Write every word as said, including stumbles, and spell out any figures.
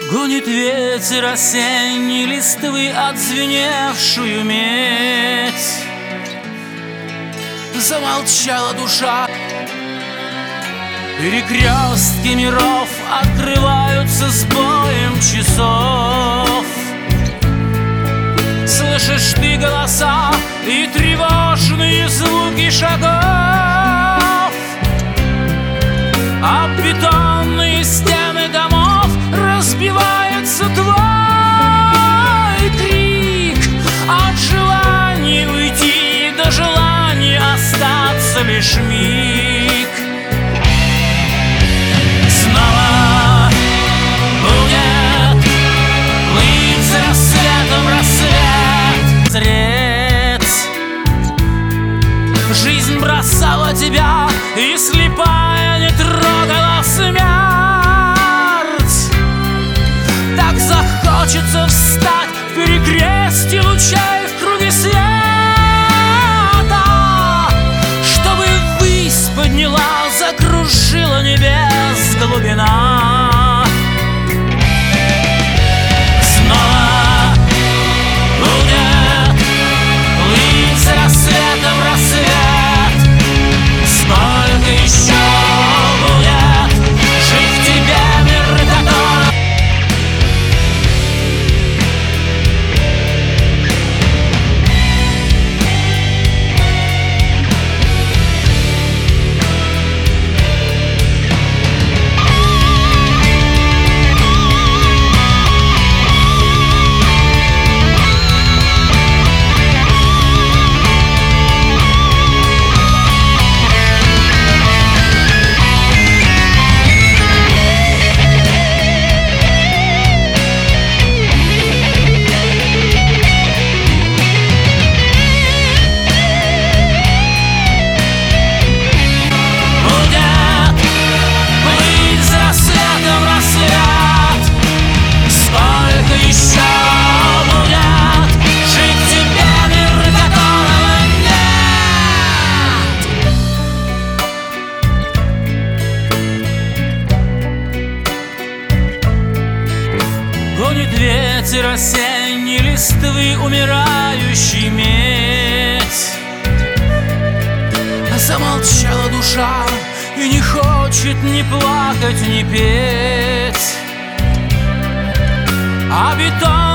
Гонит ветер осенней листвы отзвеневшую медь. Замолчала душа. Перекрестки миров открываются с боем часов. Слышишь ты голоса и тревожные звуки шагов. А бетонные стены домов разбивается твой крик. От желания уйти до желания остаться лишь миг. Снова будет плыть с рассветом рассвет. Зреть. Жизнь бросала тебя, и слепая не трогала смерть. Так захочется встать в перекрестье лучей в круге света, чтобы ввысь подняла, закружила небес глубина. Снова будет плыть с рассветом рассвет. Сколько еще будет жить в тебе мир, который... Гонит ветер осенней листвы умирающий медь. Замолчала душа и не хочет ни плакать, ни петь. А бетон